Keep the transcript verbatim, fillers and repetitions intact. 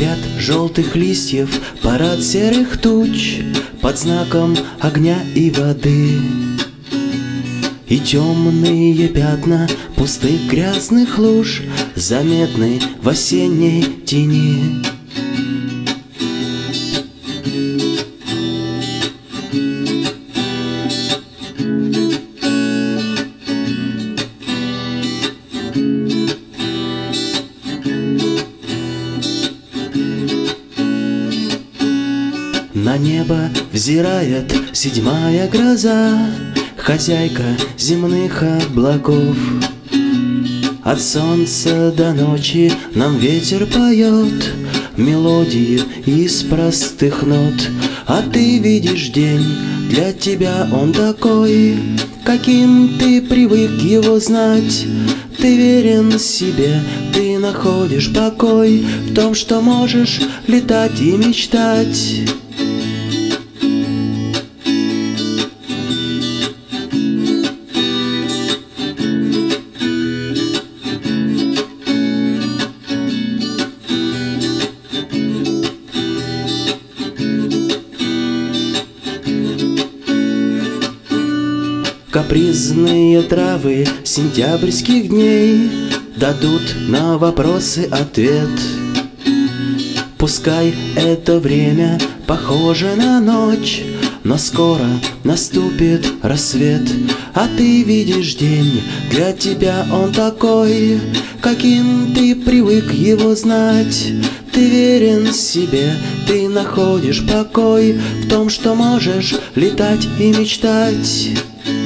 ряд желтых листьев, парад серых туч под знаком огня и воды. И темные пятна пустых грязных луж заметны в осенней тени. На небо взирает седьмая гроза, хозяйка земных облаков. От солнца до ночи нам ветер поет мелодии из простых нот. А ты видишь день, для тебя он такой, каким ты привык его знать. Ты верен себе, ты находишь покой в том, что можешь летать и мечтать. Капризные травы сентябрьских дней дадут на вопросы ответ. Пускай это время похоже на ночь, но скоро наступит рассвет. А ты видишь день, для тебя он такой, каким ты привык его знать. Ты верен себе, ты находишь покой в том, что можешь летать и мечтать.